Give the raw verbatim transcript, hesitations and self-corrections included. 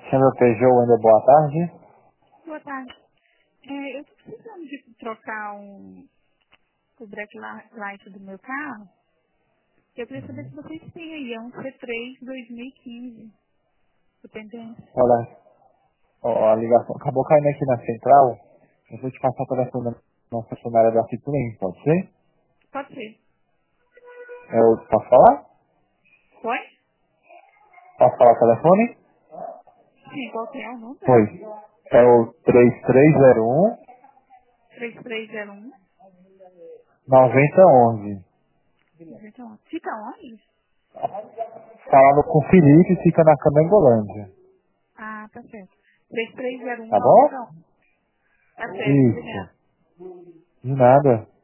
Sandra Peugeot, ainda boa tarde. Boa tarde. É, eu estou precisando de trocar um, o break li- light do meu carro. Eu queria saber se vocês têm aí. É um C três dois mil e quinze. Dependente. Olha, ó, a ligação acabou caindo aqui na central. Eu vou te passar o telefone da nossa funcionária da Citroën, pode ser? Pode ser. É o, posso falar? Foi? Posso falar o telefone? Sim, qual que é o número? Pois. É o três três zero um, três três zero um. nove zero um um. Então, fica onde? Falando com o Felipe, fica na Camengolândia. Ah, tá certo. três três zero um Tá nove bom? zero um. Tá certo, obrigada. Isso. De nada.